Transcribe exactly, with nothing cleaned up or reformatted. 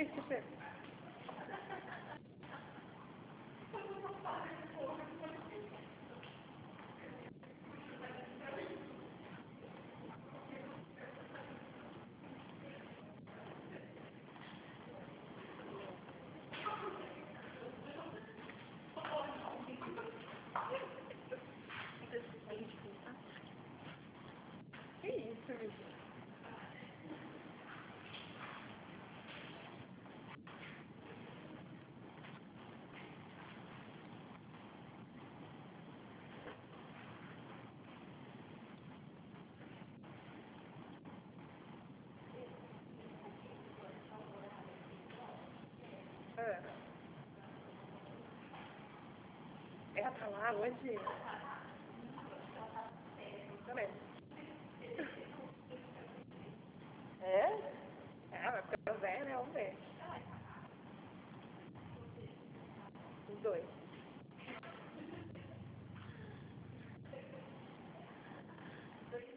Isso, Pedro. Que isso, bicho? É. Ela tá lá hoje? Também. É? Ah, vai ficar velho, né? Vamos ver. Os dois.